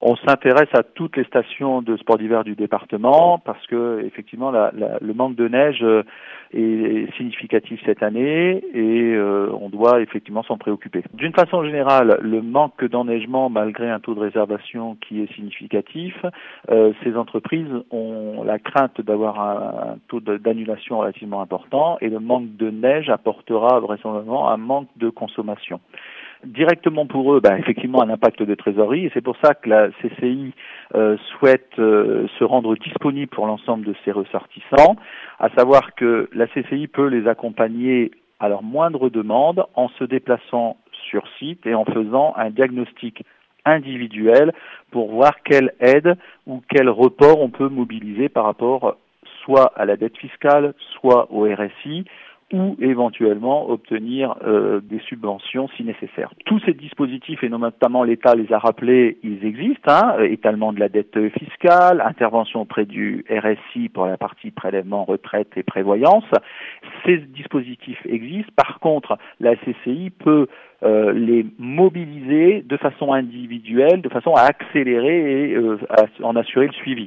On s'intéresse à toutes les stations de sport d'hiver du département parce que effectivement le manque de neige est significatif cette année et on doit effectivement s'en préoccuper. D'une façon générale, le manque d'enneigement, malgré un taux de réservation qui est significatif, ces entreprises ont la crainte d'avoir un taux d'annulation relativement important et le manque de neige apportera vraisemblablement un manque de consommation. Directement pour eux, effectivement un impact de trésorerie et c'est pour ça que la CCI souhaite se rendre disponible pour l'ensemble de ses ressortissants, à savoir que la CCI peut les accompagner à leur moindre demande en se déplaçant sur site et en faisant un diagnostic individuel pour voir quelle aide ou quel report on peut mobiliser par rapport soit à la dette fiscale, soit au RSI, ou éventuellement obtenir des subventions si nécessaire. Tous ces dispositifs, et notamment l'État les a rappelés, ils existent, étalement de la dette fiscale, intervention auprès du RSI pour la partie prélèvement, retraite et prévoyance. Ces dispositifs existent. Par contre, la CCI peut les mobiliser de façon individuelle, de façon à accélérer et à en assurer le suivi.